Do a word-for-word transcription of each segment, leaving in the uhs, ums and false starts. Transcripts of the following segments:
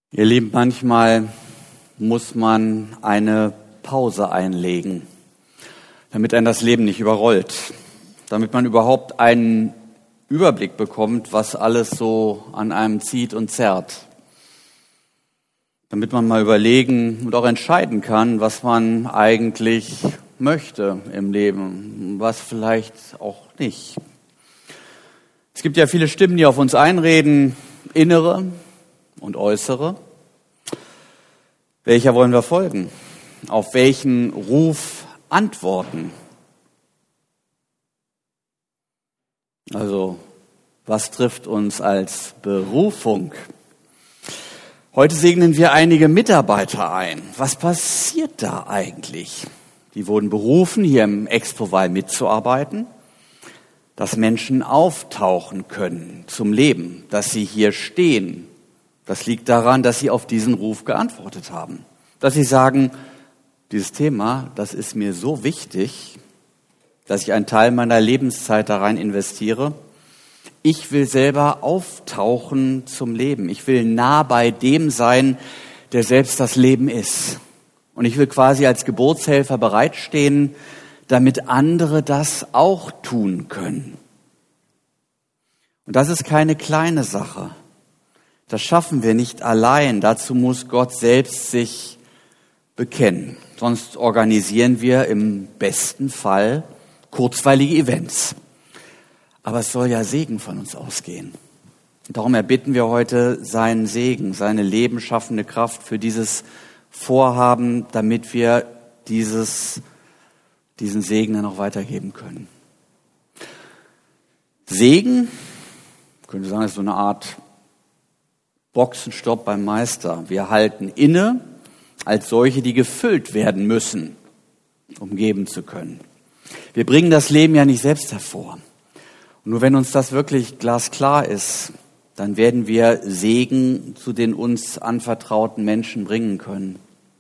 Ihr Lieben, manchmal muss man eine Pause einlegen, damit einen das Leben nicht überrollt, damit man überhaupt einen Überblick bekommt, was alles so an einem zieht und zerrt, damit man mal überlegen und auch entscheiden kann, was man eigentlich möchte im Leben, was vielleicht auch nicht. Es gibt ja viele Stimmen, die auf uns einreden, innere und äußere. Welcher wollen wir folgen? Auf welchen Ruf antworten? Also, was trifft uns als Berufung? Heute segnen wir einige Mitarbeiter ein. Was passiert da eigentlich? Die wurden berufen, hier im Expo-Wahl mitzuarbeiten, dass Menschen auftauchen können zum Leben, dass sie hier stehen. Das liegt daran, dass sie auf diesen Ruf geantwortet haben. Dass sie sagen, dieses Thema, das ist mir so wichtig, dass ich einen Teil meiner Lebenszeit da rein investiere. Ich will selber auftauchen zum Leben. Ich will nah bei dem sein, der selbst das Leben ist. Und ich will quasi als Geburtshelfer bereitstehen, damit andere das auch tun können. Und das ist keine kleine Sache. Das schaffen wir nicht allein. Dazu muss Gott selbst sich bekennen. Sonst organisieren wir im besten Fall kurzweilige Events. Aber es soll ja Segen von uns ausgehen. Und darum erbitten wir heute seinen Segen, seine lebensschaffende Kraft für dieses Vorhaben, damit wir dieses, diesen Segen dann auch weitergeben können. Segen, ich könnte sagen, ist so eine Art Boxenstopp beim Meister. Wir halten inne als solche, die gefüllt werden müssen, um geben zu können. Wir bringen das Leben ja nicht selbst hervor. Und nur wenn uns das wirklich glasklar ist, dann werden wir Segen zu den uns anvertrauten Menschen bringen können.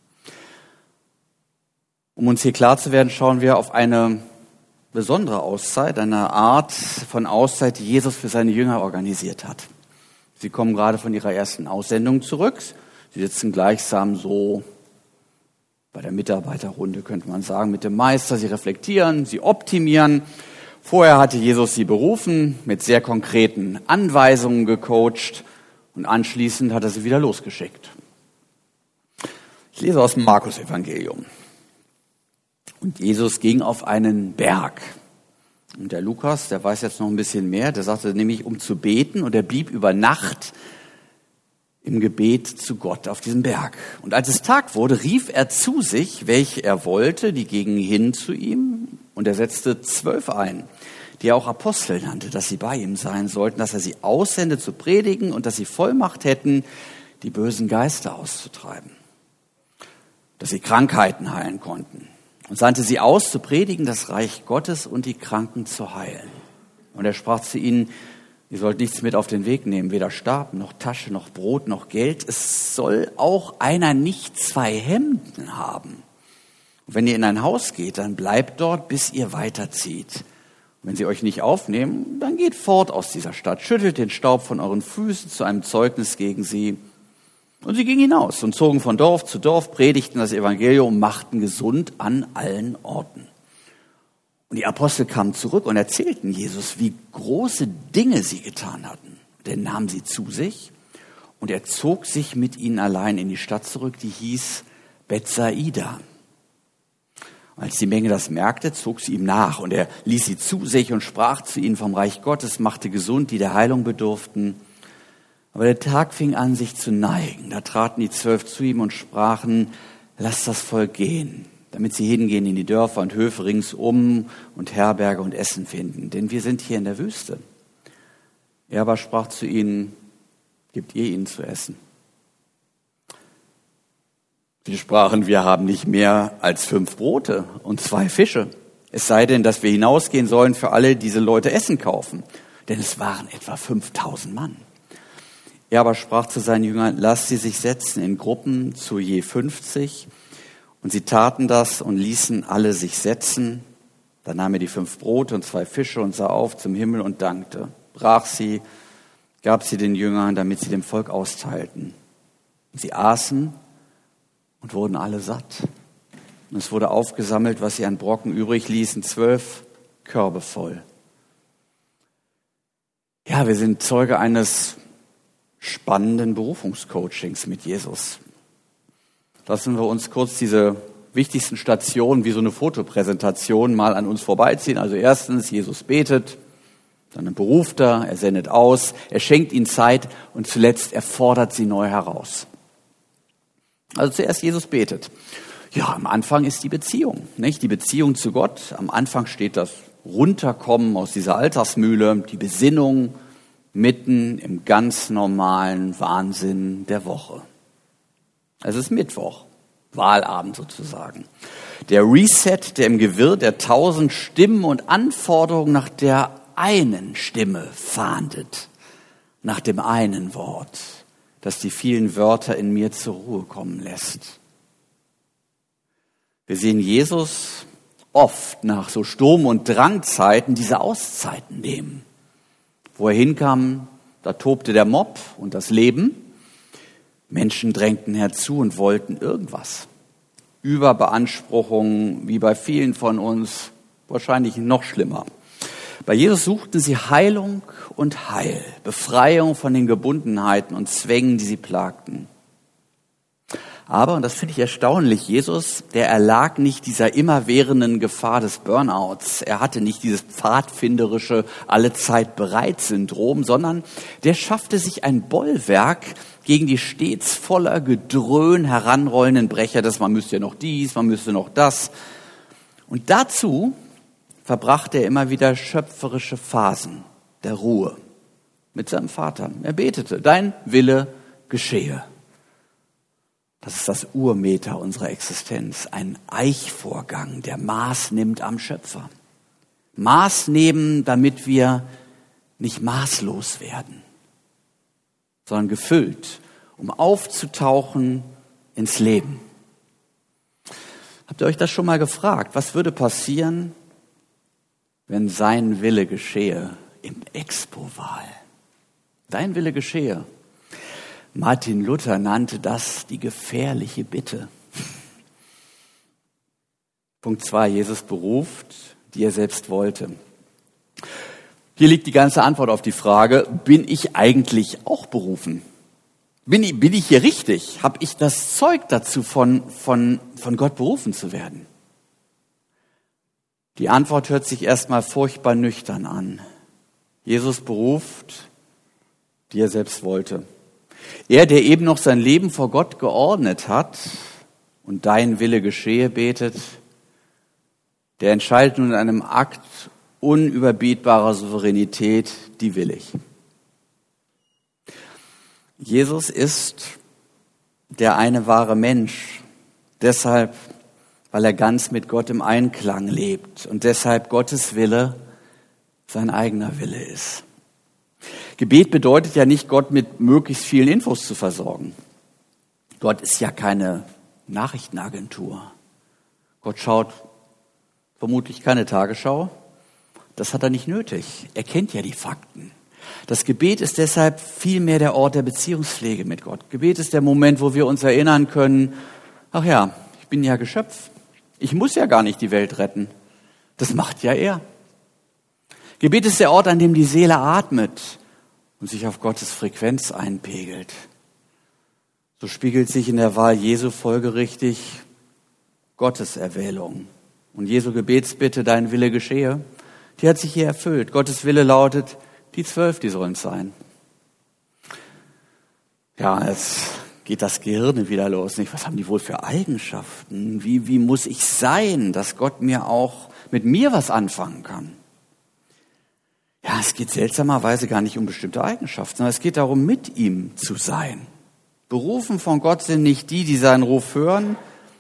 Um uns hier klar zu werden, schauen wir auf eine besondere Auszeit, eine Art von Auszeit, die Jesus für seine Jünger organisiert hat. Sie kommen gerade von ihrer ersten Aussendung zurück. Sie sitzen gleichsam so bei der Mitarbeiterrunde, könnte man sagen, mit dem Meister. Sie reflektieren, sie optimieren. Vorher hatte Jesus sie berufen, mit sehr konkreten Anweisungen gecoacht und anschließend hat er sie wieder losgeschickt. Ich lese aus dem Markus-Evangelium. Und Jesus ging auf einen Berg. Und der Lukas, der weiß jetzt noch ein bisschen mehr, der sagte nämlich, um zu beten, und er blieb über Nacht im Gebet zu Gott auf diesem Berg. Und als es Tag wurde, rief er zu sich, welche er wollte, die gingen hin zu ihm, und er setzte zwölf ein, die er auch Apostel nannte, dass sie bei ihm sein sollten, dass er sie aussende zu predigen und dass sie Vollmacht hätten, die bösen Geister auszutreiben, dass sie Krankheiten heilen konnten. Und sandte sie aus, zu predigen das Reich Gottes und die Kranken zu heilen. Und er sprach zu ihnen, ihr sollt nichts mit auf den Weg nehmen, weder Stab, noch Tasche, noch Brot, noch Geld. Es soll auch einer nicht zwei Hemden haben. Und wenn ihr in ein Haus geht, dann bleibt dort, bis ihr weiterzieht. Und wenn sie euch nicht aufnehmen, dann geht fort aus dieser Stadt, schüttelt den Staub von euren Füßen zu einem Zeugnis gegen sie. Und sie gingen hinaus und zogen von Dorf zu Dorf, predigten das Evangelium und machten gesund an allen Orten. Und die Apostel kamen zurück und erzählten Jesus, wie große Dinge sie getan hatten. Und er nahm sie zu sich und er zog sich mit ihnen allein in die Stadt zurück, die hieß Bethsaida. Und als die Menge das merkte, zog sie ihm nach und er ließ sie zu sich und sprach zu ihnen vom Reich Gottes, machte gesund, die der Heilung bedurften. Aber der Tag fing an, sich zu neigen. Da traten die Zwölf zu ihm und sprachen, lasst das Volk gehen, damit sie hingehen in die Dörfer und Höfe ringsum und Herberge und Essen finden. Denn wir sind hier in der Wüste. Er aber sprach zu ihnen, gebt ihr ihnen zu essen. Sie sprachen, wir haben nicht mehr als fünf Brote und zwei Fische. Es sei denn, dass wir hinausgehen sollen für alle diese Leute Essen kaufen. Denn es waren etwa fünftausend Mann. Er aber sprach zu seinen Jüngern, lasst sie sich setzen in Gruppen zu je fünfzig. Und sie taten das und ließen alle sich setzen. Dann nahm er die fünf Brote und zwei Fische und sah auf zum Himmel und dankte. Brach sie, gab sie den Jüngern, damit sie dem Volk austeilten. Sie aßen und wurden alle satt. Und es wurde aufgesammelt, was sie an Brocken übrig ließen, zwölf Körbe voll. Ja, wir sind Zeuge eines spannenden Berufungscoachings mit Jesus. Lassen wir uns kurz diese wichtigsten Stationen wie so eine Fotopräsentation mal an uns vorbeiziehen. Also erstens, Jesus betet, dann beruft er, er sendet aus, er schenkt ihnen Zeit und zuletzt er fordert sie neu heraus. Also zuerst Jesus betet. Ja, am Anfang ist die Beziehung, nicht? Die Beziehung zu Gott. Am Anfang steht das Runterkommen aus dieser Alltagsmühle, die Besinnung mitten im ganz normalen Wahnsinn der Woche. Es ist Mittwoch, Wahlabend sozusagen. Der Reset, der im Gewirr der tausend Stimmen und Anforderungen nach der einen Stimme fahndet, nach dem einen Wort, das die vielen Wörter in mir zur Ruhe kommen lässt. Wir sehen Jesus oft nach so Sturm- und Drangzeiten diese Auszeiten nehmen. Wo er hinkam, da tobte der Mob und das Leben. Menschen drängten herzu und wollten irgendwas. Überbeanspruchung, wie bei vielen von uns, wahrscheinlich noch schlimmer. Bei Jesus suchten sie Heilung und Heil, Befreiung von den Gebundenheiten und Zwängen, die sie plagten. Aber, und das finde ich erstaunlich, Jesus, der erlag nicht dieser immerwährenden Gefahr des Burnouts. Er hatte nicht dieses pfadfinderische Allezeit-bereit-Syndrom, sondern der schaffte sich ein Bollwerk gegen die stets voller Gedröhn heranrollenden Brecher, dass man müsste ja noch dies, man müsste noch das. Und dazu verbrachte er immer wieder schöpferische Phasen der Ruhe mit seinem Vater. Er betete, dein Wille geschehe. Das ist das Urmeter unserer Existenz, ein Eichvorgang, der Maß nimmt am Schöpfer. Maß nehmen, damit wir nicht maßlos werden, sondern gefüllt, um aufzutauchen ins Leben. Habt ihr euch das schon mal gefragt? Was würde passieren, wenn sein Wille geschehe im Expo-Wahl? Dein Wille geschehe. Martin Luther nannte das die gefährliche Bitte. Punkt zwei, Jesus beruft, die er selbst wollte. Hier liegt die ganze Antwort auf die Frage, bin ich eigentlich auch berufen? Bin ich, bin ich hier richtig? Habe ich das Zeug dazu, von, von, von Gott berufen zu werden? Die Antwort hört sich erstmal furchtbar nüchtern an. Jesus beruft, die er selbst wollte. Er, der eben noch sein Leben vor Gott geordnet hat und dein Wille geschehe betet, der entscheidet nun in einem Akt unüberbietbarer Souveränität, die will ich. Jesus ist der eine wahre Mensch, deshalb, weil er ganz mit Gott im Einklang lebt und deshalb Gottes Wille sein eigener Wille ist. Gebet bedeutet ja nicht, Gott mit möglichst vielen Infos zu versorgen. Gott ist ja keine Nachrichtenagentur. Gott schaut vermutlich keine Tagesschau. Das hat er nicht nötig. Er kennt ja die Fakten. Das Gebet ist deshalb vielmehr der Ort der Beziehungspflege mit Gott. Gebet ist der Moment, wo wir uns erinnern können, ach ja, ich bin ja Geschöpf. Ich muss ja gar nicht die Welt retten. Das macht ja er. Gebet ist der Ort, an dem die Seele atmet und sich auf Gottes Frequenz einpegelt. So spiegelt sich in der Wahl Jesu folgerichtig Gottes Erwählung. Und Jesu Gebetsbitte, dein Wille geschehe, die hat sich hier erfüllt. Gottes Wille lautet, die zwölf, die sollen es sein. Ja, jetzt geht das Gehirn wieder los. Nicht? Was haben die wohl für Eigenschaften? Wie, wie muss ich sein, dass Gott mir auch mit mir was anfangen kann? Ja, es geht seltsamerweise gar nicht um bestimmte Eigenschaften, sondern es geht darum, mit ihm zu sein. Berufen von Gott sind nicht die, die seinen Ruf hören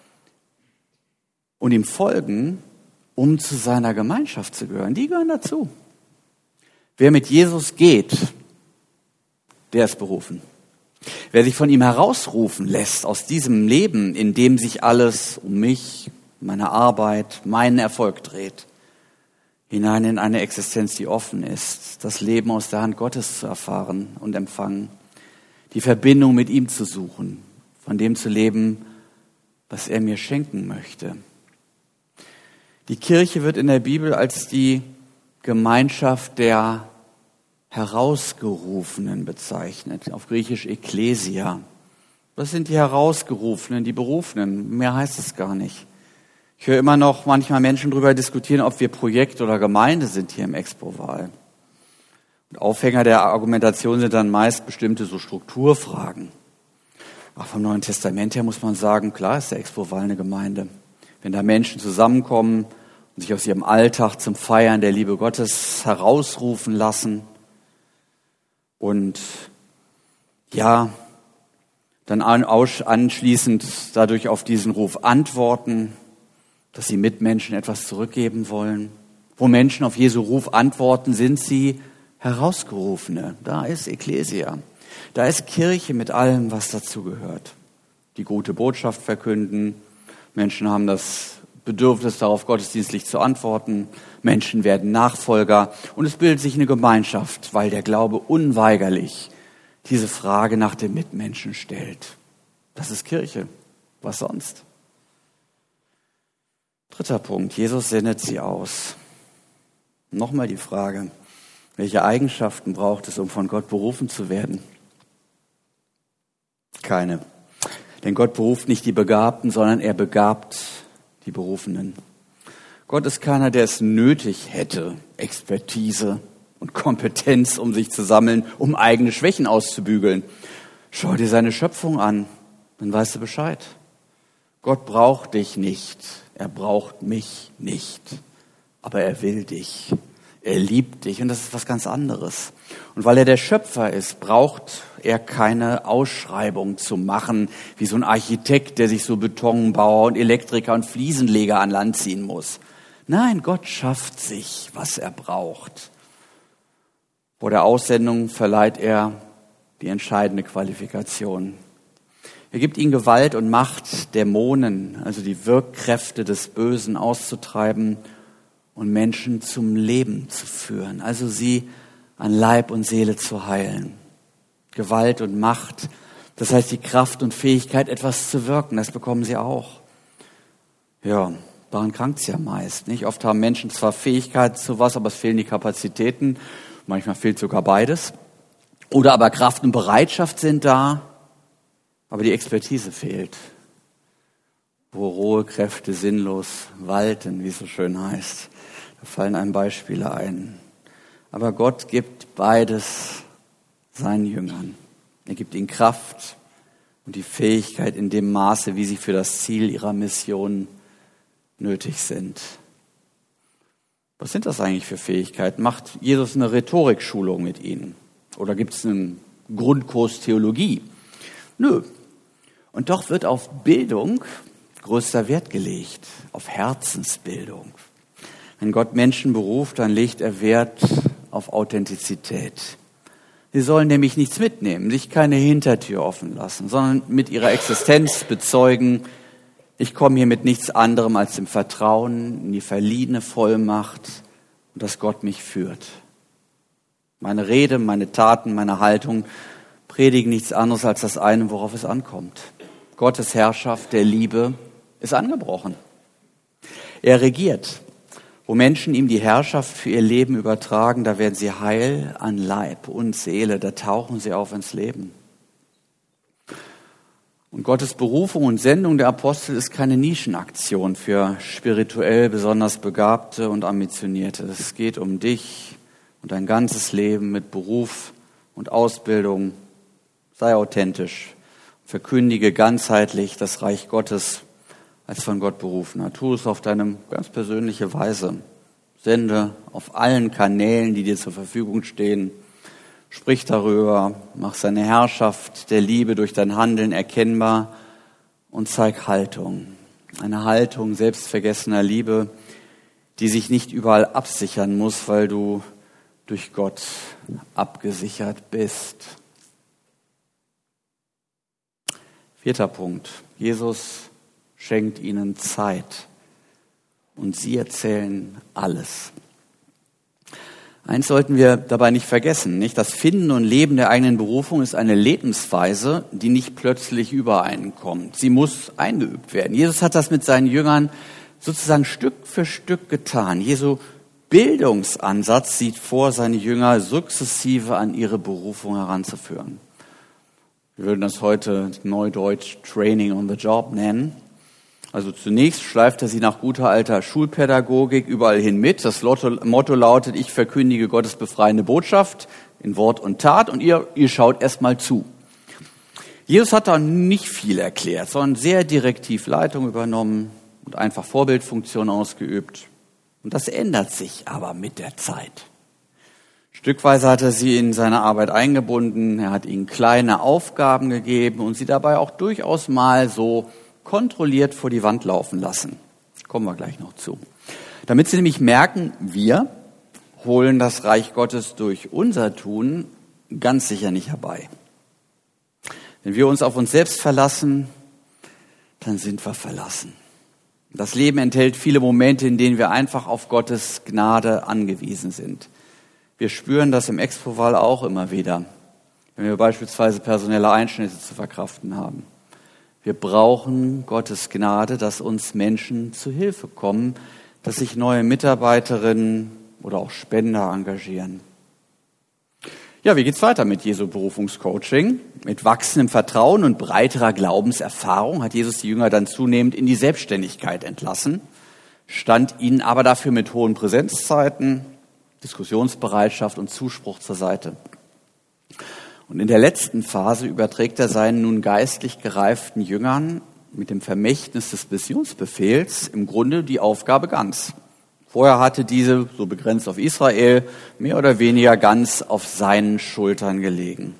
und ihm folgen, um zu seiner Gemeinschaft zu gehören. Die gehören dazu. Wer mit Jesus geht, der ist berufen. Wer sich von ihm herausrufen lässt aus diesem Leben, in dem sich alles um mich, meine Arbeit, meinen Erfolg dreht, hinein in eine Existenz, die offen ist, das Leben aus der Hand Gottes zu erfahren und empfangen, die Verbindung mit ihm zu suchen, von dem zu leben, was er mir schenken möchte. Die Kirche wird in der Bibel als die Gemeinschaft der Herausgerufenen bezeichnet, auf Griechisch Ekklesia. Was sind die Herausgerufenen, die Berufenen? Mehr heißt es gar nicht. Ich höre immer noch manchmal Menschen darüber diskutieren, ob wir Projekt oder Gemeinde sind hier im Expo-Wahl. Und Aufhänger der Argumentation sind dann meist bestimmte so Strukturfragen. Auch vom Neuen Testament her muss man sagen, klar ist der Expo-Wahl eine Gemeinde. Wenn da Menschen zusammenkommen und sich aus ihrem Alltag zum Feiern der Liebe Gottes herausrufen lassen und ja, dann anschließend dadurch auf diesen Ruf antworten, dass sie Mitmenschen etwas zurückgeben wollen. Wo Menschen auf Jesu Ruf antworten, sind sie Herausgerufene. Da ist Ekklesia. Da ist Kirche mit allem, was dazu gehört. Die gute Botschaft verkünden. Menschen haben das Bedürfnis darauf, gottesdienstlich zu antworten. Menschen werden Nachfolger. Und es bildet sich eine Gemeinschaft, weil der Glaube unweigerlich diese Frage nach dem Mitmenschen stellt. Das ist Kirche. Was sonst? Dritter Punkt. Jesus sendet sie aus. Nochmal die Frage, welche Eigenschaften braucht es, um von Gott berufen zu werden? Keine. Denn Gott beruft nicht die Begabten, sondern er begabt die Berufenen. Gott ist keiner, der es nötig hätte, Expertise und Kompetenz, um sich zu sammeln, um eigene Schwächen auszubügeln. Schau dir seine Schöpfung an, dann weißt du Bescheid. Gott braucht dich nicht, er braucht mich nicht, aber er will dich, er liebt dich und das ist was ganz anderes. Und weil er der Schöpfer ist, braucht er keine Ausschreibung zu machen, wie so ein Architekt, der sich so Betonbauer und Elektriker und Fliesenleger an Land ziehen muss. Nein, Gott schafft sich, was er braucht. Vor der Aussendung verleiht er die entscheidende Qualifikation. Er gibt ihnen Gewalt und Macht, Dämonen, also die Wirkkräfte des Bösen auszutreiben und Menschen zum Leben zu führen, also sie an Leib und Seele zu heilen. Gewalt und Macht, das heißt die Kraft und Fähigkeit, etwas zu wirken, das bekommen sie auch. Ja, daran krankt es ja meist, nicht? Oft haben Menschen zwar Fähigkeit zu was, aber es fehlen die Kapazitäten. Manchmal fehlt sogar beides. Oder aber Kraft und Bereitschaft sind da, aber die Expertise fehlt. Wo rohe Kräfte sinnlos walten, wie es so schön heißt. Da fallen einem Beispiele ein. Aber Gott gibt beides seinen Jüngern. Er gibt ihnen Kraft und die Fähigkeit in dem Maße, wie sie für das Ziel ihrer Mission nötig sind. Was sind das eigentlich für Fähigkeiten? Macht Jesus eine Rhetorikschulung mit ihnen? Oder gibt es einen Grundkurs Theologie? Nö. Und doch wird auf Bildung größter Wert gelegt, auf Herzensbildung. Wenn Gott Menschen beruft, dann legt er Wert auf Authentizität. Sie sollen nämlich nichts mitnehmen, sich keine Hintertür offen lassen, sondern mit ihrer Existenz bezeugen, ich komme hier mit nichts anderem als dem Vertrauen in die verliehene Vollmacht und dass Gott mich führt. Meine Rede, meine Taten, meine Haltung predigen nichts anderes als das eine, worauf es ankommt. Gottes Herrschaft der Liebe ist angebrochen. Er regiert. Wo Menschen ihm die Herrschaft für ihr Leben übertragen, da werden sie heil an Leib und Seele, da tauchen sie auf ins Leben. Und Gottes Berufung und Sendung der Apostel ist keine Nischenaktion für spirituell besonders Begabte und Ambitionierte. Es geht um dich und dein ganzes Leben mit Beruf und Ausbildung. Sei authentisch, verkündige ganzheitlich das Reich Gottes als von Gott berufener. Tu es auf deine ganz persönliche Weise. Sende auf allen Kanälen, die dir zur Verfügung stehen. Sprich darüber, mach seine Herrschaft der Liebe durch dein Handeln erkennbar und zeig Haltung. Eine Haltung selbstvergessener Liebe, die sich nicht überall absichern muss, weil du durch Gott abgesichert bist. Vierter Punkt. Jesus schenkt ihnen Zeit und sie erzählen alles. Eins sollten wir dabei nicht vergessen, nicht? Das Finden und Leben der eigenen Berufung ist eine Lebensweise, die nicht plötzlich übereinkommt. Sie muss eingeübt werden. Jesus hat das mit seinen Jüngern sozusagen Stück für Stück getan. Jesu Bildungsansatz sieht vor, seine Jünger sukzessive an ihre Berufung heranzuführen. Wir würden das heute neudeutsch Training on the Job nennen. Also zunächst schleift er sie nach guter alter Schulpädagogik überall hin mit. Das Motto lautet, ich verkündige Gottes befreiende Botschaft in Wort und Tat und ihr, ihr schaut erst mal zu. Jesus hat da nicht viel erklärt, sondern sehr direktiv Leitung übernommen und einfach Vorbildfunktion ausgeübt. Und das ändert sich aber mit der Zeit. Stückweise hat er sie in seine Arbeit eingebunden, er hat ihnen kleine Aufgaben gegeben und sie dabei auch durchaus mal so kontrolliert vor die Wand laufen lassen. Kommen wir gleich noch zu. Damit sie nämlich merken, wir holen das Reich Gottes durch unser Tun ganz sicher nicht herbei. Wenn wir uns auf uns selbst verlassen, dann sind wir verlassen. Das Leben enthält viele Momente, in denen wir einfach auf Gottes Gnade angewiesen sind. Wir spüren das im Expo-Wahl auch immer wieder, wenn wir beispielsweise personelle Einschnitte zu verkraften haben. Wir brauchen Gottes Gnade, dass uns Menschen zu Hilfe kommen, dass sich neue Mitarbeiterinnen oder auch Spender engagieren. Ja, wie geht's weiter mit Jesu Berufungscoaching? Mit wachsendem Vertrauen und breiterer Glaubenserfahrung hat Jesus die Jünger dann zunehmend in die Selbstständigkeit entlassen, stand ihnen aber dafür mit hohen Präsenzzeiten, Diskussionsbereitschaft und Zuspruch zur Seite. Und in der letzten Phase überträgt er seinen nun geistlich gereiften Jüngern mit dem Vermächtnis des Missionsbefehls im Grunde die Aufgabe ganz. Vorher hatte diese, so begrenzt auf Israel, mehr oder weniger ganz auf seinen Schultern gelegen.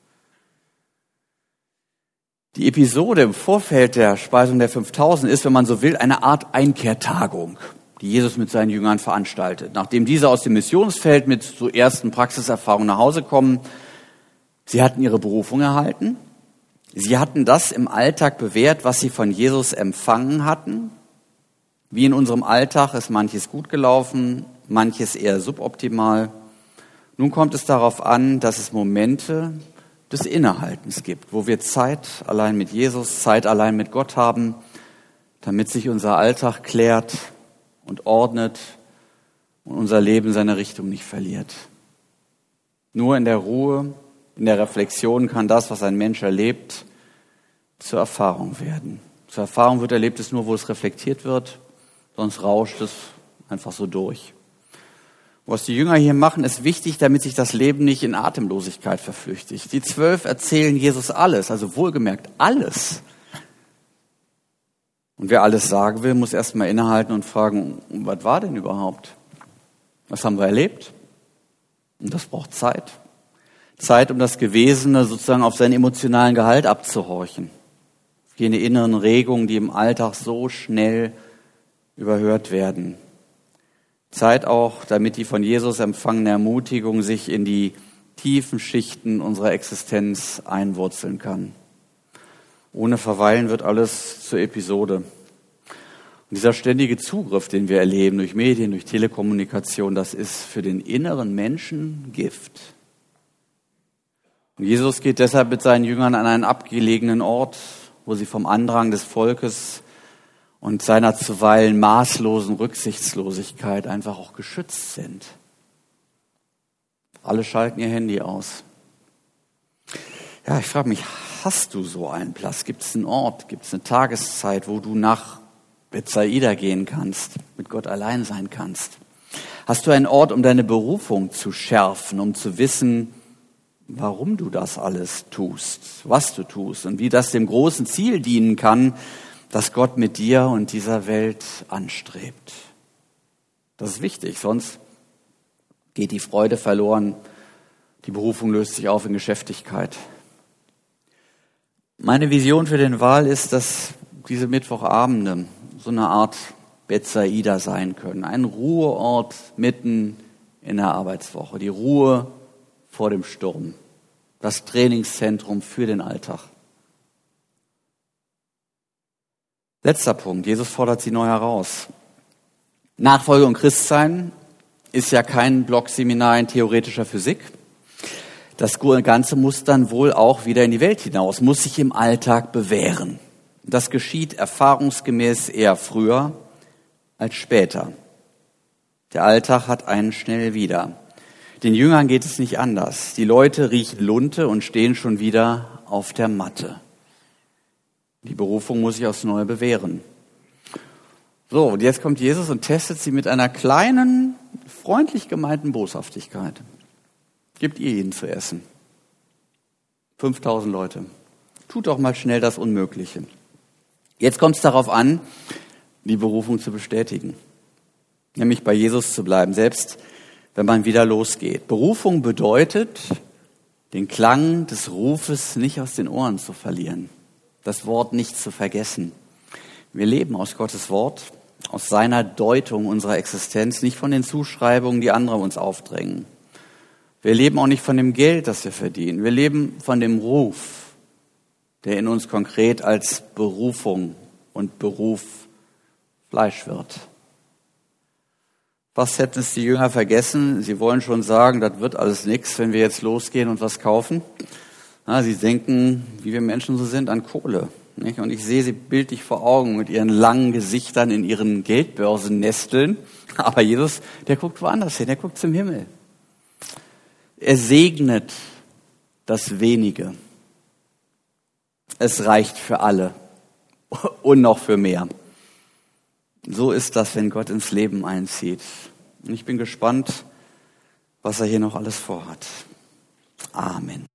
Die Episode im Vorfeld der Speisung der fünftausend ist, wenn man so will, eine Art Einkehrtagung, die Jesus mit seinen Jüngern veranstaltet. Nachdem diese aus dem Missionsfeld mit so ersten Praxiserfahrungen nach Hause kommen, sie hatten ihre Berufung erhalten. Sie hatten das im Alltag bewährt, was sie von Jesus empfangen hatten. Wie in unserem Alltag ist manches gut gelaufen, manches eher suboptimal. Nun kommt es darauf an, dass es Momente des Innehaltens gibt, wo wir Zeit allein mit Jesus, Zeit allein mit Gott haben, damit sich unser Alltag klärt und ordnet und unser Leben seine Richtung nicht verliert. Nur in der Ruhe, in der Reflexion kann das, was ein Mensch erlebt, zur Erfahrung werden. Zur Erfahrung wird erlebt es nur, wo es reflektiert wird, sonst rauscht es einfach so durch. Was die Jünger hier machen, ist wichtig, damit sich das Leben nicht in Atemlosigkeit verflüchtigt. Die Zwölf erzählen Jesus alles, also wohlgemerkt alles. Und wer alles sagen will, muss erst mal innehalten und fragen, was war denn überhaupt? Was haben wir erlebt? Und das braucht Zeit. Zeit, um das Gewesene sozusagen auf seinen emotionalen Gehalt abzuhorchen. Jene inneren Regungen, die im Alltag so schnell überhört werden. Zeit auch, damit die von Jesus empfangene Ermutigung sich in die tiefen Schichten unserer Existenz einwurzeln kann. Ohne Verweilen wird alles zur Episode. Und dieser ständige Zugriff, den wir erleben durch Medien, durch Telekommunikation, das ist für den inneren Menschen Gift. Und Jesus geht deshalb mit seinen Jüngern an einen abgelegenen Ort, wo sie vom Andrang des Volkes und seiner zuweilen maßlosen Rücksichtslosigkeit einfach auch geschützt sind. Alle schalten ihr Handy aus. Ja, ich frage mich, hast du so einen Platz? Gibt es einen Ort, gibt es eine Tageszeit, wo du nach Bethsaida gehen kannst, mit Gott allein sein kannst? Hast du einen Ort, um deine Berufung zu schärfen, um zu wissen, warum du das alles tust, was du tust und wie das dem großen Ziel dienen kann, das Gott mit dir und dieser Welt anstrebt? Das ist wichtig, sonst geht die Freude verloren, die Berufung löst sich auf in Geschäftigkeit. Meine Vision für den Wahl ist, dass diese Mittwochabende so eine Art Bethsaida sein können, ein Ruheort mitten in der Arbeitswoche, die Ruhe vor dem Sturm, das Trainingszentrum für den Alltag. Letzter Punkt, Jesus fordert sie neu heraus. Nachfolge und Christsein ist ja kein Blockseminar in theoretischer Physik. Das Ganze muss dann wohl auch wieder in die Welt hinaus, muss sich im Alltag bewähren. Das geschieht erfahrungsgemäß eher früher als später. Der Alltag hat einen schnell wieder. Den Jüngern geht es nicht anders. Die Leute riechen Lunte und stehen schon wieder auf der Matte. Die Berufung muss sich aufs Neue bewähren. So, und jetzt kommt Jesus und testet sie mit einer kleinen, freundlich gemeinten Boshaftigkeit. Gebt ihr ihnen zu essen. fünftausend Leute. Tut doch mal schnell das Unmögliche. Jetzt kommt es darauf an, die Berufung zu bestätigen. Nämlich bei Jesus zu bleiben, selbst wenn man wieder losgeht. Berufung bedeutet, den Klang des Rufes nicht aus den Ohren zu verlieren. Das Wort nicht zu vergessen. Wir leben aus Gottes Wort, aus seiner Deutung unserer Existenz, nicht von den Zuschreibungen, die andere uns aufdrängen. Wir leben auch nicht von dem Geld, das wir verdienen. Wir leben von dem Ruf, der in uns konkret als Berufung und Beruf Fleisch wird. Was hätten es die Jünger vergessen? Sie wollen schon sagen, das wird alles nichts, wenn wir jetzt losgehen und was kaufen. Ja, sie denken, wie wir Menschen so sind, an Kohle. Nicht? Und ich sehe sie bildlich vor Augen mit ihren langen Gesichtern in ihren Geldbörsen nesteln. Aber Jesus, der guckt woanders hin, der guckt zum Himmel. Er segnet das Wenige. Es reicht für alle und noch für mehr. So ist das, wenn Gott ins Leben einzieht. Und ich bin gespannt, was er hier noch alles vorhat. Amen.